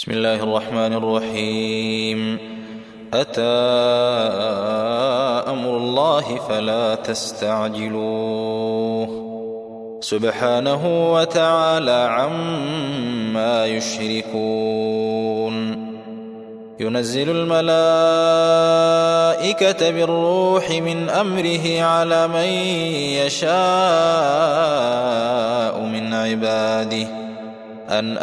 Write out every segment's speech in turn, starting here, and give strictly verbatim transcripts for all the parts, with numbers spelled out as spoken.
بسم الله الرحمن الرحيم. أتى أمر الله فلا تستعجلوه سبحانه وتعالى عما يشركون. ينزل الملائكة بالروح من أمره على من يشاء من عباده أن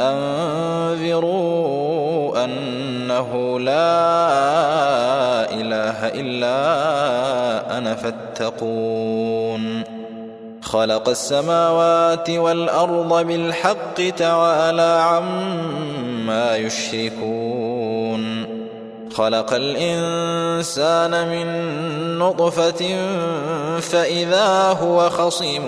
أنذروا أنه لا إله إلا أنا فاتقون. خلق السماوات والأرض بالحق تعالى عما يشركون. خلق الإنسان من نطفة فإذا هو خصيم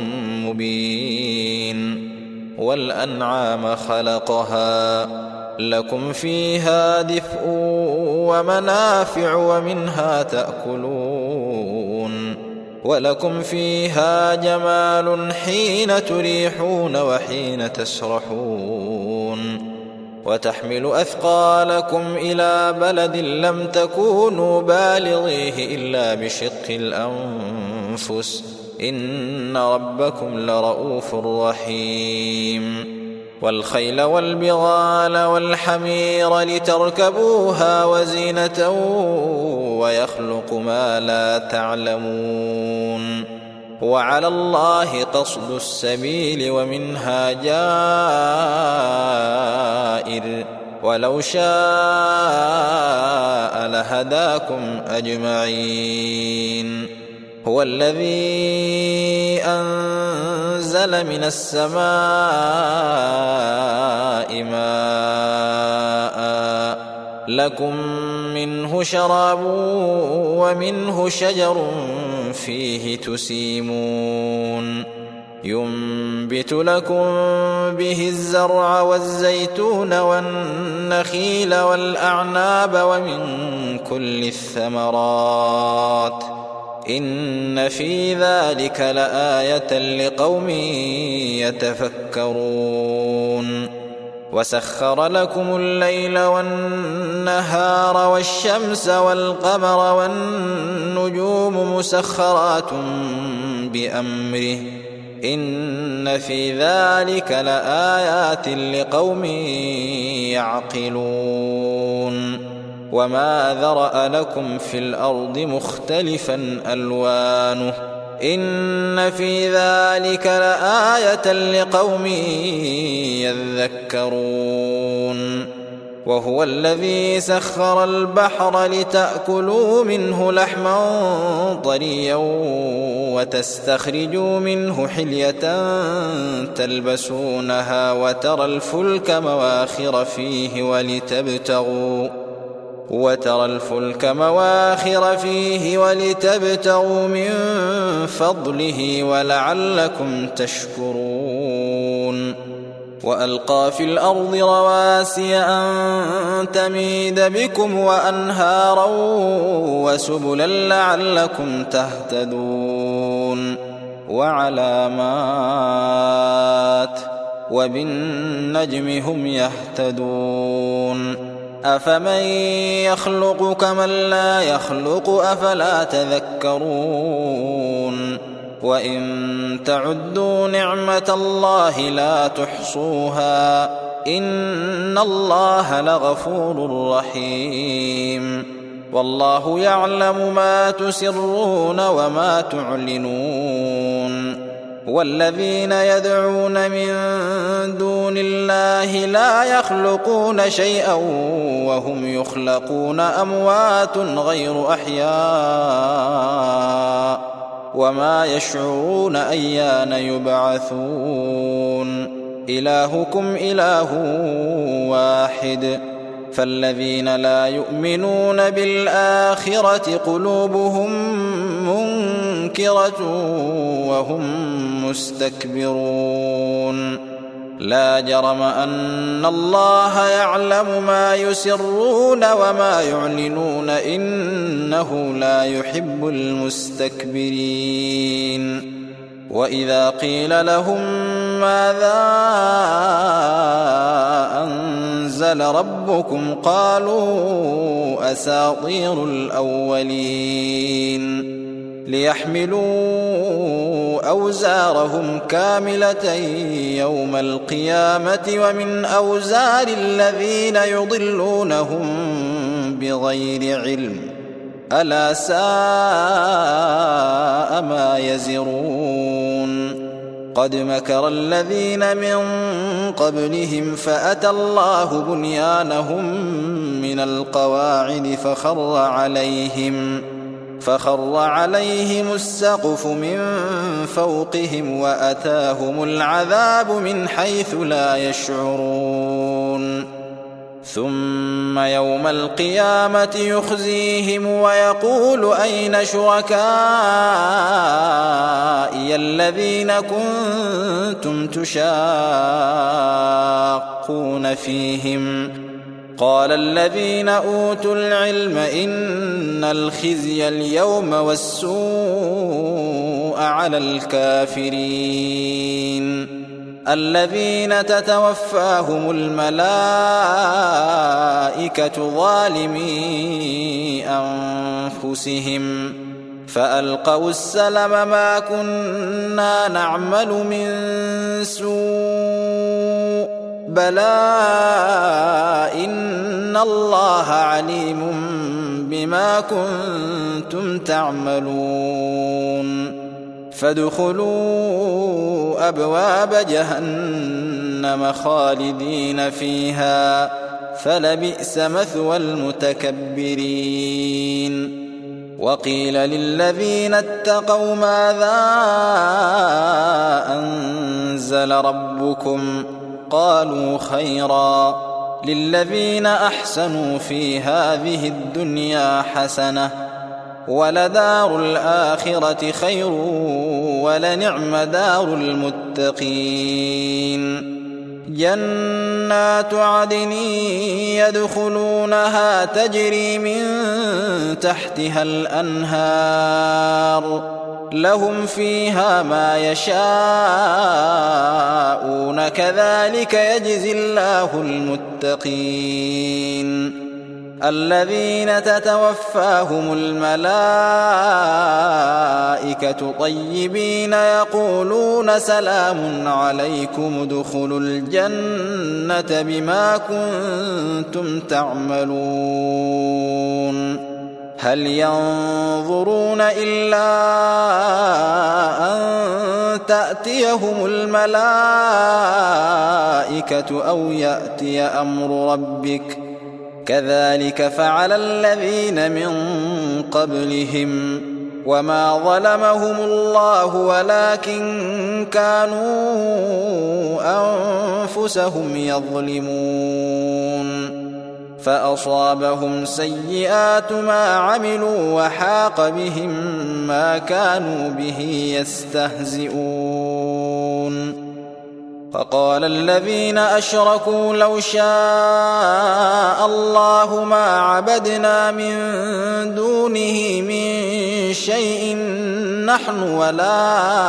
مبين. والأنعام خلقها لكم فيها دفء ومنافع ومنها تأكلون ولكم فيها جمال حين تريحون وحين تسرحون. وتحمل أثقالكم إلى بلد لم تكونوا بالغيه إلا بشق الأنفس إن ربكم لرؤوف رحيم. والخيل والبغال والحمير لتركبوها وزينة ويخلق ما لا تعلمون. وعلى الله قصد السبيل ومنها جائر ولو شاء لهداكم أجمعين. هو الذي أنزل من السماء ماء لكم منه شراب ومنه شجر فيه تسيمون. ينبت لكم به الزرع والزيتون والنخيل والأعناب ومن كل الثمرات إن في ذلك لآية لقوم يتفكرون. وسخر لكم الليل والنهار والشمس والقمر والنجوم مسخرات بأمره إن في ذلك لآيات لقوم يعقلون. وما ذرأ لكم في الأرض مختلفا ألوانه إن في ذلك لآية لقوم يذكرون. وهو الذي سخر البحر لتأكلوا منه لحما طريا وتستخرجوا منه حلية تلبسونها وترى الفلك مواخر فيه ولتبتغوا وترى الفلك مواخر فيه ولتبتغوا من فضله ولعلكم تشكرون. وألقى في الأرض رواسي أن تميد بكم وأنهارا وسبلا لعلكم تهتدون. وعلامات وبالنجم هم يهتدون. أفمن يخلق كمن لا يخلق أفلا تذكرون. وإن تعدوا نعمة الله لا تحصوها إن الله لغفور رحيم. والله يعلم ما تسرون وما تعلنون. والذين يدعون من دون الله لا يخلقون شيئا وهم يخلقون أموات غير أحياء وما يشعرون أيان يبعثون. إلهكم إله واحد فالذين لا يؤمنون بالآخرة قلوبهم منكرة وهم مستكبرون. لا جرم أن الله يعلم ما يسرون وما يعلنون إنه لا يحب المستكبرين. وإذا قيل لهم ماذا أنزل أنزل ربكم قالوا أساطير الأولين ليحملوا أوزارهم كاملة يوم القيامة ومن أوزار الذين يضلونهم بغير علم ألا ساء ما يزرون قد مكر الذين من قبلهم فأتى الله بنيانهم من القواعد فخر عليهم فخر عليهم السقف من فوقهم وأتاهم العذاب من حيث لا يشعرون ثم يوم القيامة يخزيهم ويقول أين شركائي الذين كنتم تشاقون فيهم قال الذين أوتوا العلم إن الخزي اليوم والسوء على الكافرين الذين تتوفاهم الملائكة ظالمي أنفسهم فألقوا السلم ما كنا نعمل من سوء بلى إن الله عليم بما كنتم تعملون فادخلوا أبواب جهنم خالدين فيها فلبئس مثوى المتكبرين وقيل للذين اتقوا ماذا أنزل ربكم قالوا خيرا للذين أحسنوا في هذه الدنيا حسنة ولدار الآخرة خير ولنعم دار المتقين جنات عدن يدخلونها تجري من تحتها الأنهار لهم فيها ما يشاءون كذلك يجزي الله المتقين الذين تتوفاهم الملائكة طيبين يقولون سلام عليكم ادخلوا الجنة بما كنتم تعملون هل ينظرون إلا أن تأتيهم الملائكة أو يأتي أمر ربك كذلك فعل الذين من قبلهم وما ظلمهم الله ولكن كانوا أنفسهم يظلمون فأصابهم سيئات ما عملوا وحاق بهم ما كانوا به يستهزئون فقال الذين أشركوا لو شاء الله ما عبدنا من دونه من شيء نحن ولا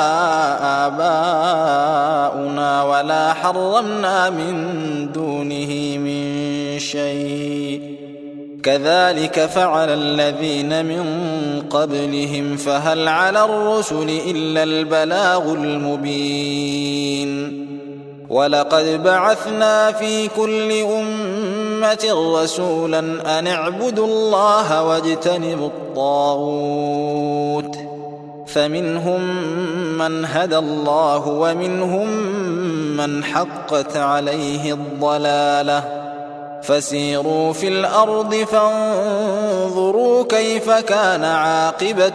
آباؤنا ولا حرمنا من دونه من شيء كذلك فعل الذين من قبلهم فهل على الرسل إلا البلاغ المبين ولقد بعثنا في كل أمة رسولا أن اعبدوا الله واجتنبوا الطاغوت فمنهم من هدى الله ومنهم من حقت عليه الضلالة فسيروا في الأرض فانظروا كيف كان عاقبة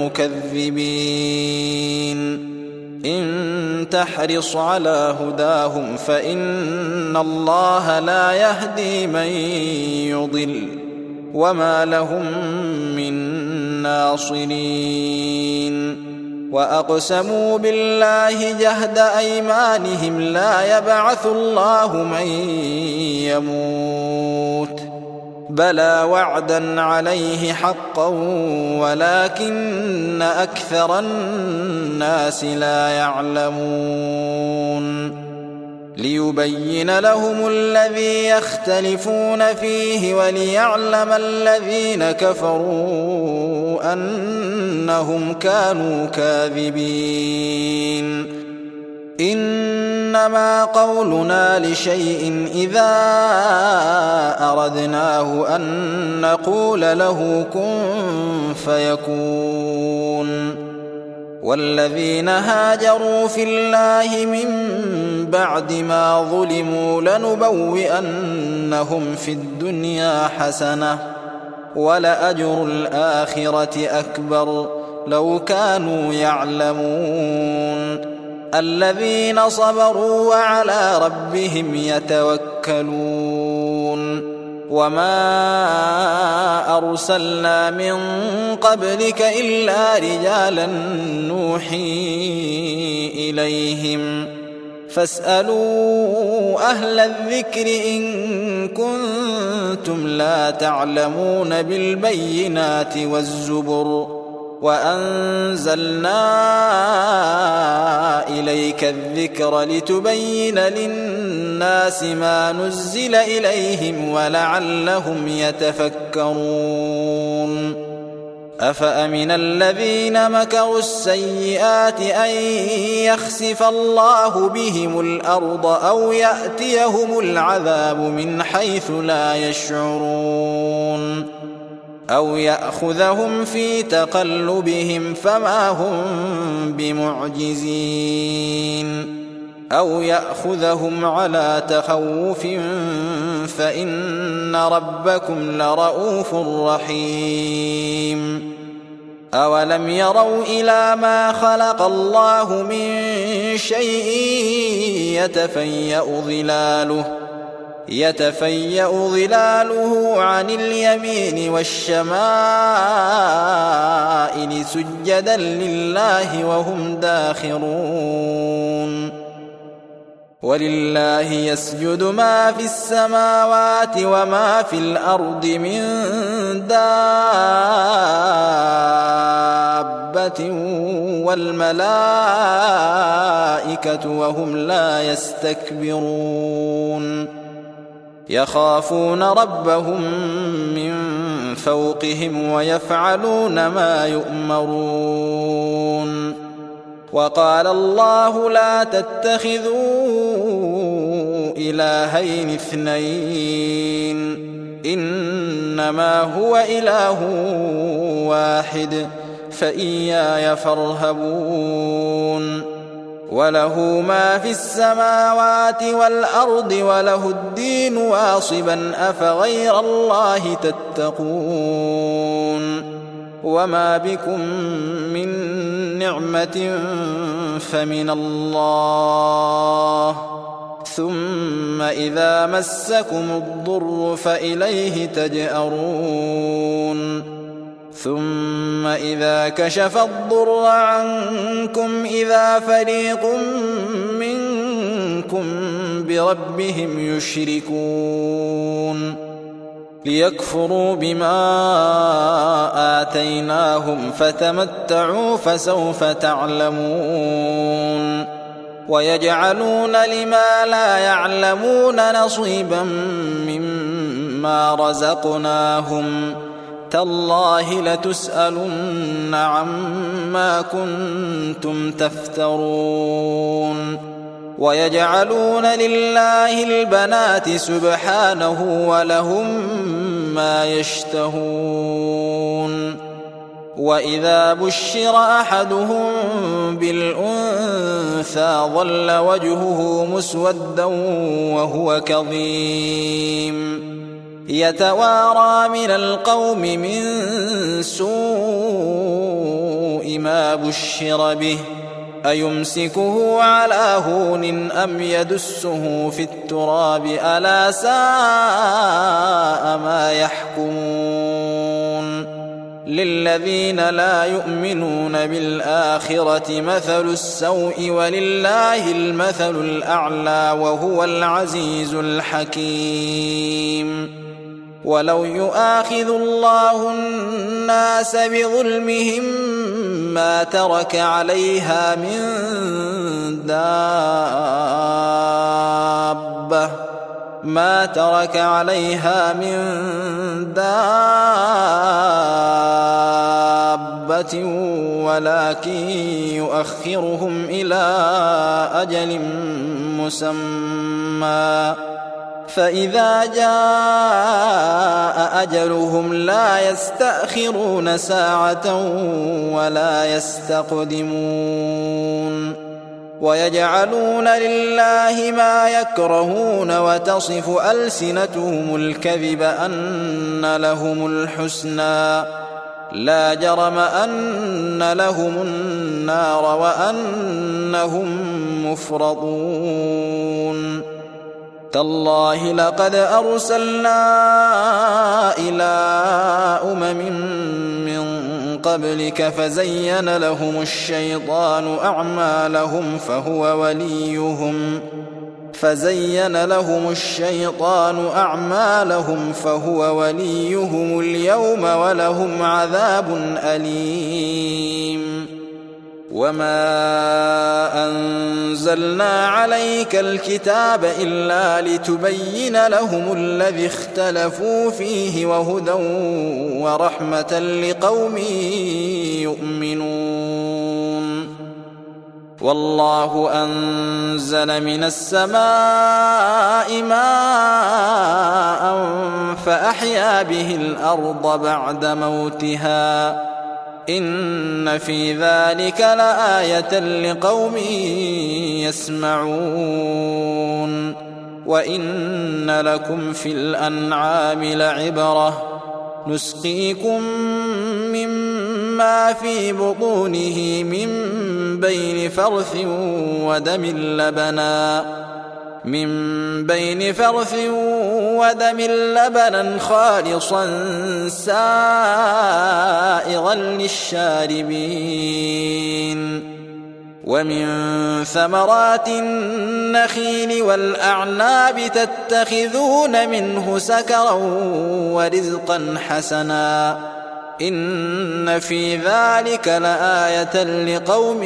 المكذبين إن تحرص على هداهم فإن الله لا يهدي من يضل وما لهم من ناصرين وأقسموا بالله جهد أيمانهم لا يبعث الله من يموت بلى وعدا عليه حقا ولكن أكثر الناس لا يعلمون ليبين لهم الذي يختلفون فيه وليعلم الذين كفروا أنهم كانوا كاذبين إنما قولنا لشيء إذا أردناه أن نقول له كن فيكون والذين هاجروا في الله من بعد ما ظلموا لنبوئنهم في الدنيا حسنة ولأجر الآخرة أكبر لو كانوا يعلمون الذين صبروا وعلى ربهم يتوكلون وما أرسلنا من قبلك إلا رجالا نوحي إليهم فاسألوا أهل الذكر إن كنتم لا تعلمون بالبينات والزبر وأنزلنا إليك الذكر لتبين للناس ما نزل إليهم ولعلهم يتفكرون أفأمن الذين مكروا السيئات أن يخسف الله بهم الأرض أو يأتيهم العذاب من حيث لا يشعرون أو يأخذهم في تقلبهم فما هم بمعجزين أو يأخذهم على تخوف فإن ربكم لرؤوف رحيم أولم يروا إلى ما خلق الله من شيء يتفيأ ظلاله يتفيأ ظلاله عن اليمين والشمائل سجدا لله وهم داخرون ولله يسجد ما في السماوات وما في الأرض من دابة والملائكة وهم لا يستكبرون يخافون ربهم من فوقهم ويفعلون ما يؤمرون وقال الله لا تتخذوا إلهين اثنين إنما هو إله واحد فإياي فارهبون وله ما في السماوات والأرض وله الدين واصبا أفغير الله تتقون وما بكم من نعمة فمن الله ثم إذا مسكم الضر فإليه تجأرون ثم إذا كشف الضر عنكم إذا فريق منكم بربهم يشركون ليكفروا بما آتيناهم فتمتعوا فسوف تعلمون ويجعلون لما لا يعلمون نصيبا مما رزقناهم تالله لتسألن عما كنتم تفترون ويجعلون لله البنات سبحانه ولهم ما يشتهون وإذا بشر أحدهم بالأنثى ظل وجهه مسودا وهو كظيم يتوارى من القوم من سوء ما بشر به أيمسكه على هون أم يدسه في التراب ألا ساء ما يحكمون للذين لا يؤمنون بالآخرة مثل السوء ولله المثل الأعلى وهو العزيز الحكيم ولو يؤاخذ الله الناس بظلمهم ما ترك عليها من دابة ما ترك عليها من دابة ولكن يؤخرهم إلى أجل مسمى فإذا جاء أجلهم لا يستأخرون ساعة ولا يستقدمون ويجعلون لله ما يكرهون وتصف ألسنتهم الكذب أن لهم الحسنى لا جرم أن لهم النار وأنهم مفرطون تالله لقد أرسلنا إلى أمم من قبلك فزين لهم الشيطان أعمالهم فهو وليهم فزين لهم الشيطان أعمالهم فهو وليهم اليوم ولهم عذاب أليم وما أنزلنا عليك الكتاب إلا لتبين لهم الذي اختلفوا فيه وهدى ورحمة لقوم يؤمنون والله أنزل من السماء ماء فأحيا به الأرض بعد موتها إن في ذلك لآية لقوم يسمعون وإن لكم في الأنعام لعبرة نسقيكم مما في بطونه من بين فرث ودم لبنا من بين فرث ودم لبنا خالصا سائغا للشاربين ومن ثمرات النخيل والأعناب تتخذون منه سكرا ورزقا حسنا إن في ذلك لآية لقوم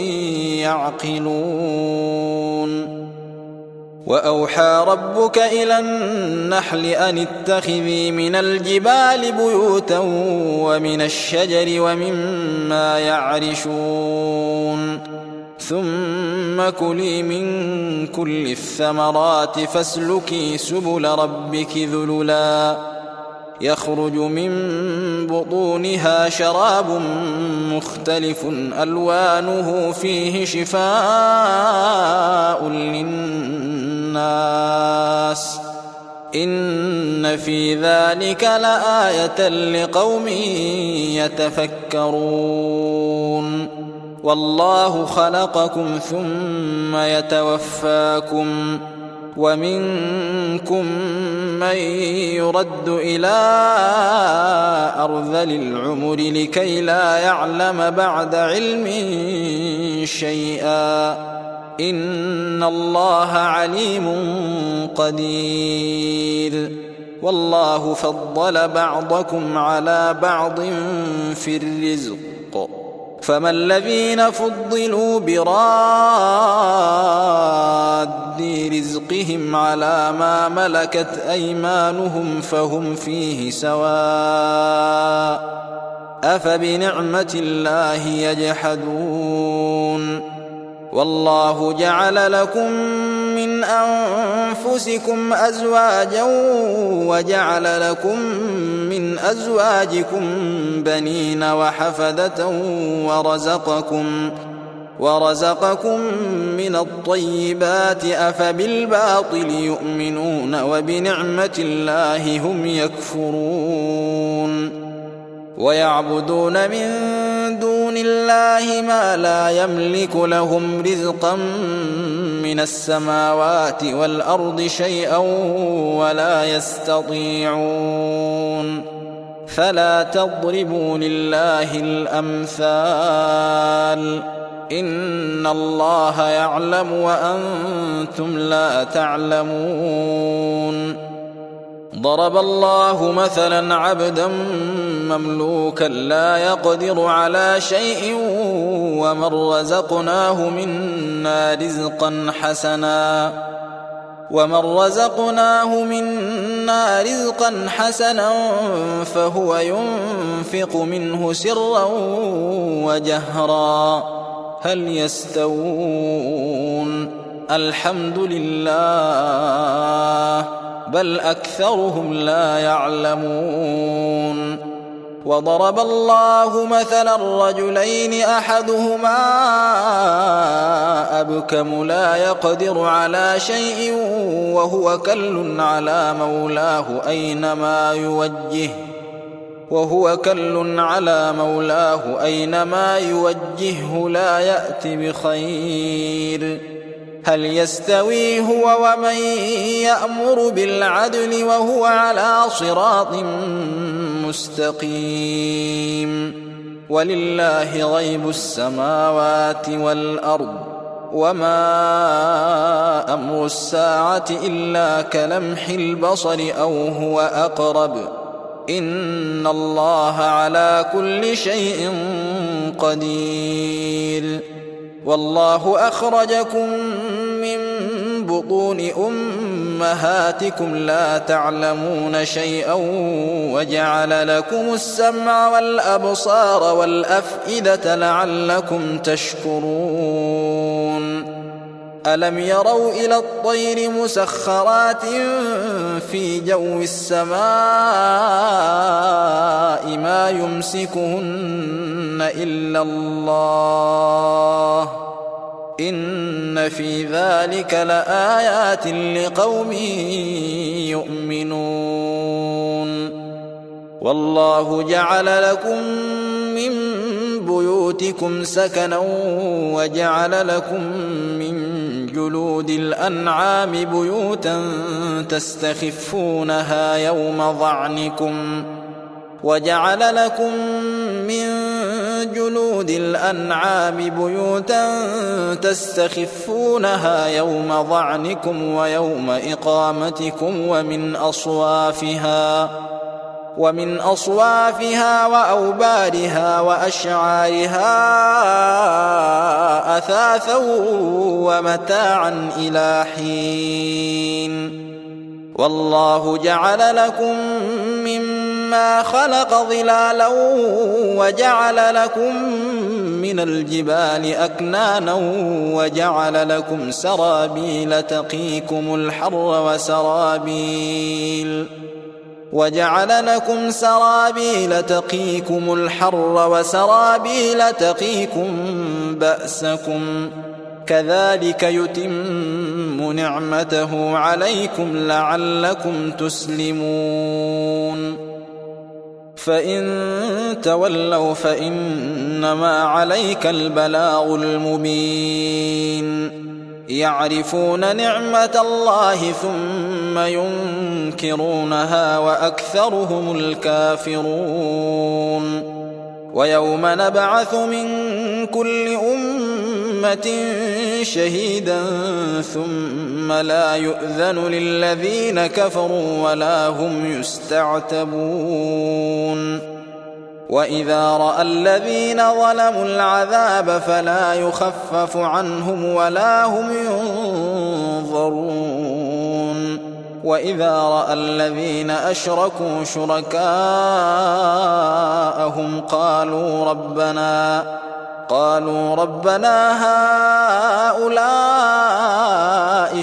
يعقلون وأوحى ربك إلى النحل أن اتخذي من الجبال بيوتا ومن الشجر ومما يعرشون ثم كلي من كل الثمرات فاسلكي سبل ربك ذللا يخرج من بطونها شراب مختلف ألوانه فيه شفاء للناس إن في ذلك لآية لقوم يتفكرون والله خلقكم ثم يتوفاكم ومنكم من يرد إلى أرذل العمر لكي لا يعلم بعد علم شيئا إن الله عليم قدير والله فضل بعضكم على بعض في الرزق فما الذين فضلوا براد رزقهم على ما ملكت أيمانهم فهم فيه سواء أفبنعمة الله يجحدون والله جعل لكم من أنفسكم أزواجا وجعل لكم من أزواجكم بنين وحفدة ورزقكم ورزقكم من الطيبات أفبالباطل يؤمنون وبنعمة الله هم يكفرون ويعبدون من دون الله ما لا يملك لهم رزقا من السماوات والأرض شيئا ولا يستطيعون فلا تضربوا لله الأمثال إن الله يعلم وأنتم لا تعلمون ضرب الله مثلا عبدا مملوكا لا يقدر على شيء ومن رزقناه منا رزقا حسنا ومن رزقناه منا رزقا حسنا فهو ينفق منه سرا وجهرا هل يستوون الحمد لله بل أكثرهم لا يعلمون وضرب الله مثلا رجلين أحدهما أبكم لا يقدر على شيء وهو كل على مولاه أينما يوجهه وهو كل على مولاه أينما يوجهه لا يأتي بخير هل يستوي هو ومن يأمر بالعدل وهو على صراط مستقيم ولله غيب السماوات والأرض وما أمر الساعة إلا كلمح البصر أو هو أقرب إن الله على كل شيء قدير والله أخرجكم من بطون أمهاتكم لا تعلمون شيئا وجعل لكم السمع والأبصار والأفئدة لعلكم تشكرون ألم يروا إلى الطير مسخرات في جو السماء ما يمسكهن إلا الله إن في ذلك لآيات لقوم يؤمنون والله جعل لكم من بيوتكم سكنا وجعل لكم من جلود الأنعام بيوتا تستخفونها يوم ظعنكم وجعل لكم من جلود الأنعام بيوتا تستخفونها يوم ظعنكم ويوم إقامتكم ومن أصوافها ومن أصوافها وأوبارها وأشعارها أثاثا ومتاعا إلى حين والله جعل لكم مما خلق ظلالا وجعل لكم من الجبال أكنانا وجعل لكم سرابيل تقيكم الحر وسرابيل وجعل لكم سرابيل تقيكم الحر وسرابيل تقيكم بأسكم كذلك يتم نعمته عليكم لعلكم تسلمون فإن تولوا فإنما عليك البلاغ المبين يعرفون نعمة الله ثم ينكرونها وأكثرهم الكافرون ويوم نبعث من كل أمة شهيدا ثم لا يؤذن للذين كفروا ولا هم يستعتبون وإذا رأى الذين ظلموا العذاب فلا يخفف عنهم ولا هم ينظرون وإذا رأى الذين أشركوا شركاءهم قالوا ربنا قالوا ربنا هؤلاء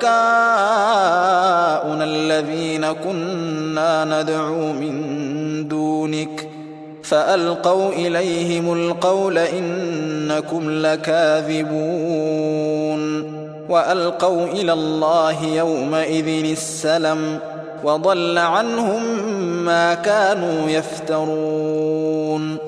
شركاؤنا الذين كنا ندعو من دونك فألقوا إليهم القول إنكم لكاذبون وألقوا إلى الله يومئذ السلم وضل عنهم ما كانوا يفترون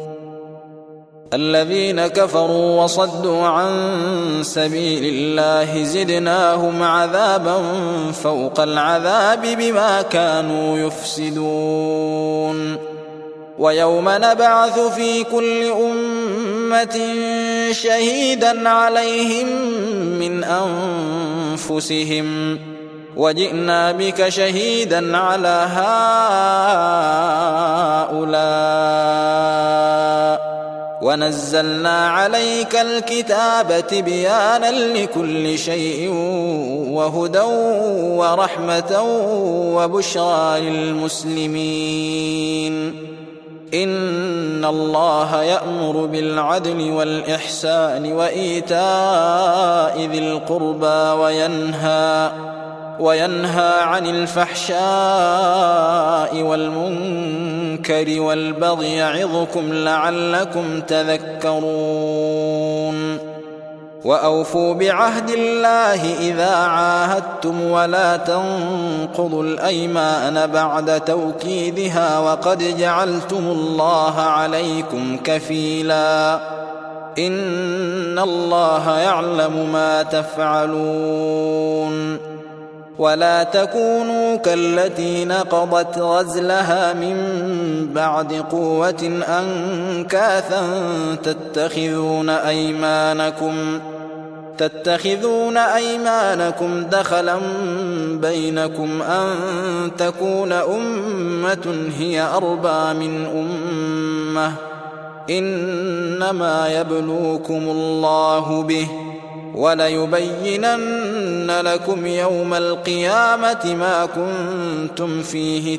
الذين كفروا وصدوا عن سبيل الله زدناهم عذابا فوق العذاب بما كانوا يفسدون ويوم نبعث في كل أمة شهيدا عليهم من أنفسهم وجئنا بك شهيدا على هؤلاء ونزلنا عليك الكتاب تبيانا لكل شيء وهدى ورحمة وبشرى للمسلمين إن الله يأمر بالعدل والإحسان وإيتاء ذي القربى وينهى وينهى عن الفحشاء والمنكر والبغي يعظكم لعلكم تذكرون وأوفوا بعهد الله إذا عاهدتم ولا تنقضوا الأيمان بعد توكيدها وقد جعلتم الله عليكم كفيلا إن الله يعلم ما تفعلون ولا تكونوا كالتي نقضت غزلها من بعد قوة أنكاثا تتخذون أيمانكم تتخذون أيمانكم دخلا بينكم أن تكون أمة هي أربى من أمة إنما يبلوكم الله به وليبينن لكم يوم القيامة ما كنتم فيه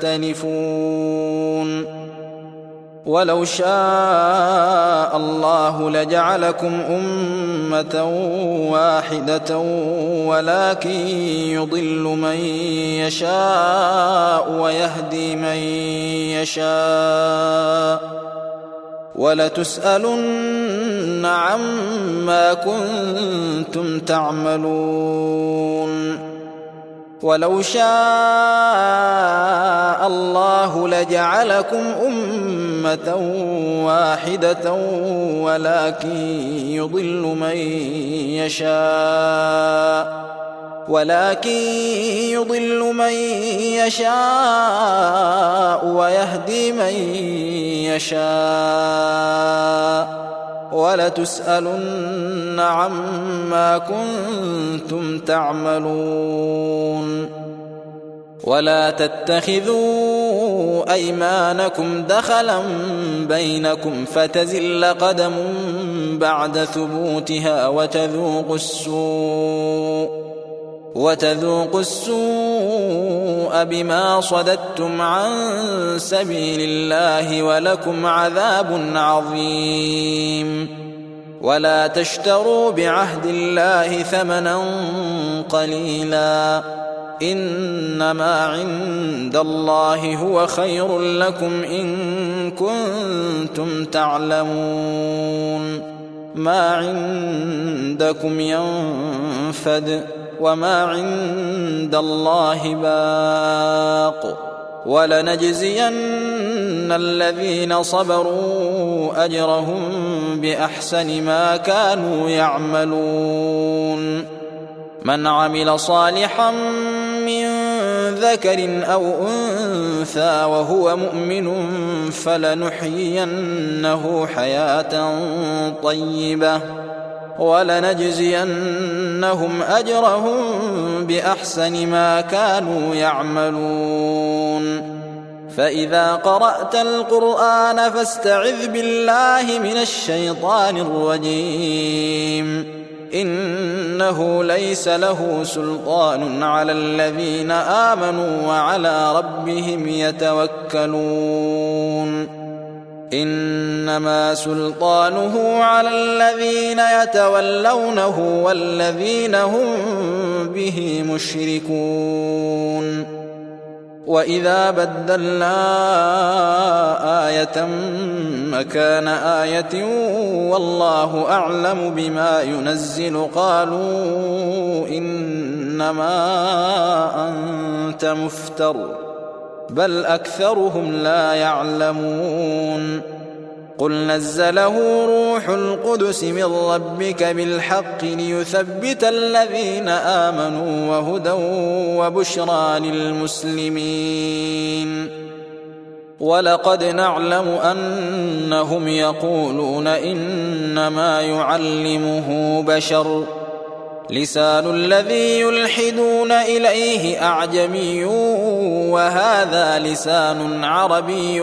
تختلفون ولو شاء الله لجعلكم أمة واحدة ولكن يضل من يشاء ويهدي من يشاء ولتسألن عما كنتم تعملون ولو شاء الله لجعلكم أمة واحدة ولكن يضل من يشاء ولكن يضل من يشاء ويهدي من يشاء ولتسألن عما كنتم تعملون ولا تتخذوا أيمانكم دخلا بينكم فتزل قدم بعد ثبوتها وتذوقوا السوء وتذوقوا السوء بما صددتم عن سبيل الله ولكم عذاب عظيم ولا تشتروا بعهد الله ثمنا قليلا إنما عند الله هو خير لكم إن كنتم تعلمون ما عندكم ينفد وما عند الله باق ولنجزين الذين صبروا أجرهم بأحسن ما كانوا يعملون من عمل صالحا من ذكر أو أنثى وهو مؤمن فلنحيينه حياة طيبة ولنجزينهم أجرهم بأحسن ما كانوا يعملون فإذا قرأت القرآن فاستعذ بالله من الشيطان الرجيم إنه ليس له سلطان على الذين آمنوا وعلى ربهم يتوكلون إنما سلطانه على الذين يتولونه والذين هم به مشركون وإذا بدلنا آية مكان آية والله أعلم بما ينزل قالوا إنما أنت مفتر بل أكثرهم لا يعلمون قل نزله روح القدس من ربك بالحق ليثبت الذين آمنوا وهدى وبشرى للمسلمين ولقد نعلم أنهم يقولون إنما يعلمه بشر لسان الذي يلحدون إليه أعجمي وهذا لسان عربي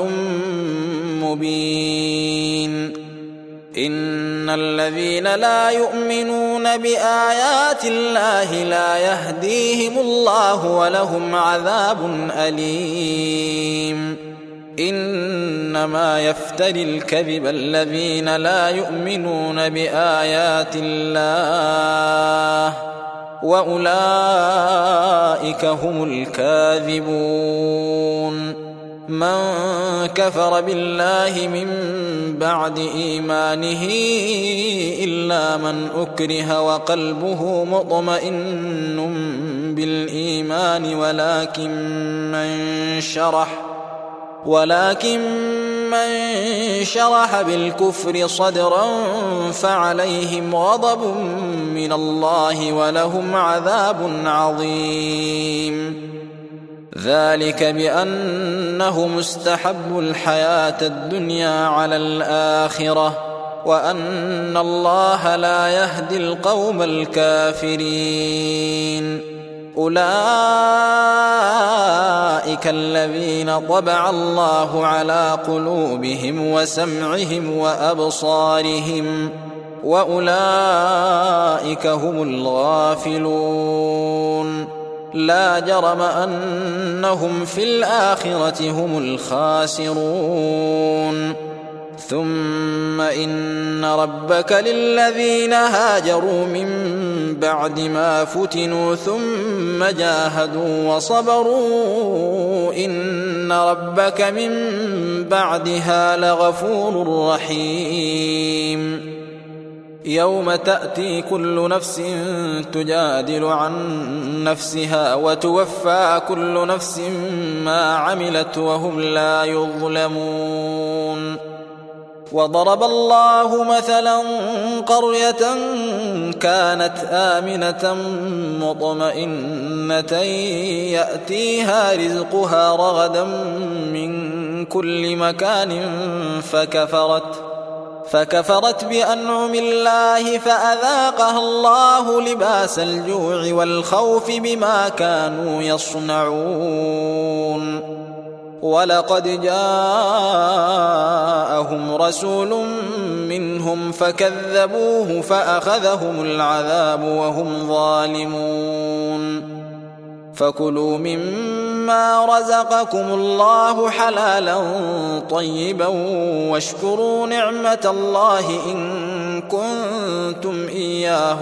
مبين. إن الذين لا يؤمنون بآيات الله لا يهديهم الله ولهم عذاب أليم. إنما يفتري الكذب الذين لا يؤمنون بآيات الله وأولئك هم الكاذبون. من كفر بالله من بعد إيمانه إلا من أكره وقلبه مطمئن بالإيمان ولكن من شرح ولكن من شرح بالكفر صدرا فعليهم غضب من الله ولهم عذاب عظيم. ذلك بأنهم استحبوا الحياة الدنيا على الآخرة وأن الله لا يهدي القوم الكافرين. أولئك الذين طبع الله على قلوبهم وسمعهم وأبصارهم وأولئك هم الغافلون. لا جرم أنهم في الآخرة هم الخاسرون. ثم إن ربك للذين هاجروا من بعد ما فتنوا ثم جاهدوا وصبروا إن ربك من بعدها لغفور رحيم. يوم تأتي كل نفس تجادل عن نفسها وتوفى كل نفس ما عملت وهم لا يظلمون. وضرب الله مثلا قرية كانت آمنة مطمئنة يأتيها رزقها رغدا من كل مكان فكفرت فكفرت بأنعم الله فأذاقها الله لباس الجوع والخوف بما كانوا يصنعون. ولقد جاءهم رسول منهم فكذبوه فأخذهم العذاب وهم ظالمون. فكلوا مما رزقكم الله حلالا طيبا واشكروا نعمة الله إن كنتم إياه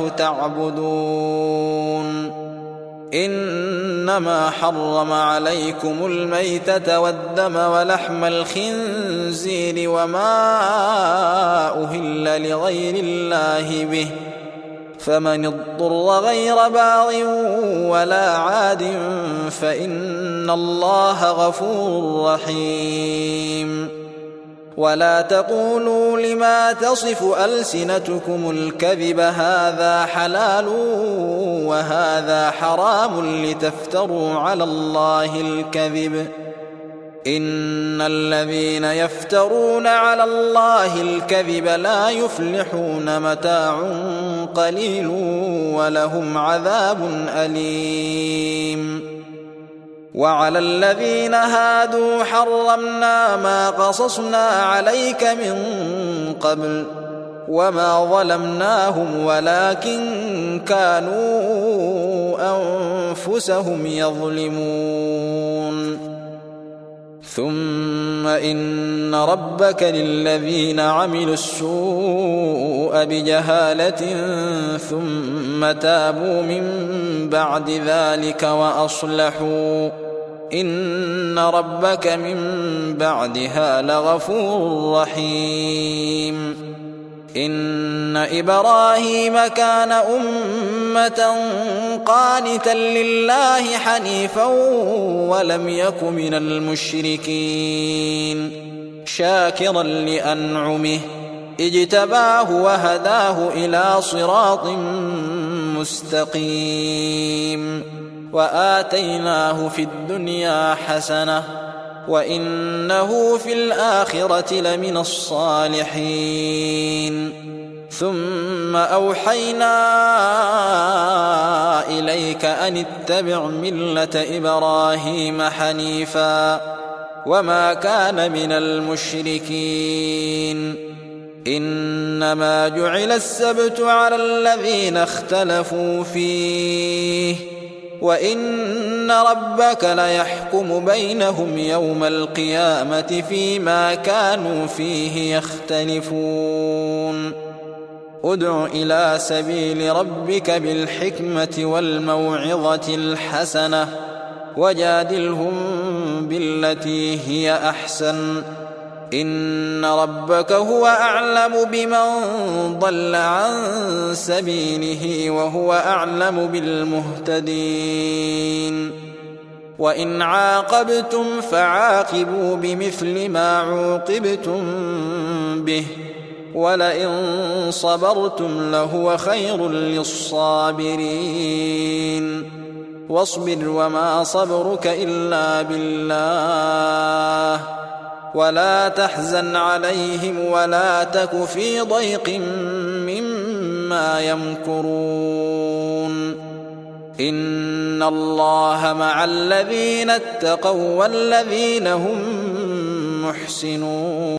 تعبدون. إنما حرم عليكم الميتة والدم ولحم الخنزير وما أهل لغير الله به فمن اضطر غير باغ ولا عاد فإن الله غفور رحيم. ولا تقولوا لما تصف ألسنتكم الكذب هذا حلال وهذا حرام لتفتروا على الله الكذب إن الذين يفترون على الله الكذب لا يفلحون. متاع قليل ولهم عذاب أليم. وعلى الذين هادوا حرمنا ما قصصنا عليك من قبل وما ظلمناهم ولكن كانوا أنفسهم يظلمون. ثم إن ربك للذين عملوا السوء بجهالة ثم تابوا من بعد ذلك وأصلحوا إن ربك من بعدها لغفور رحيم. إن إبراهيم كان أمة قانتا لله حنيفا ولم يك من المشركين شاكرا لأنعمه اجتباه وهداه إلى صراط مستقيم. وآتيناه في الدنيا حسنة وإنه في الآخرة لمن الصالحين. ثم أوحينا إليك أن اتبع ملة إبراهيم حنيفا وما كان من المشركين إنما جعل السبت على الذين اختلفوا فيه وإن ربك ليحكم بينهم يوم القيامة فيما كانوا فيه يختلفون ادع إلى سبيل ربك بالحكمة والموعظة الحسنة وجادلهم بالتي هي أحسن إن ربك هو أعلم بمن ضل عن سبيله وهو أعلم بالمهتدين وإن عاقبتم فعاقبوا بمثل ما عوقبتم به ولئن صبرتم لهو خير للصابرين واصبر وما صبرك إلا بالله ولا تحزن عليهم ولا تك في ضيق مما يمكرون إن الله مع الذين اتقوا والذين هم محسنون.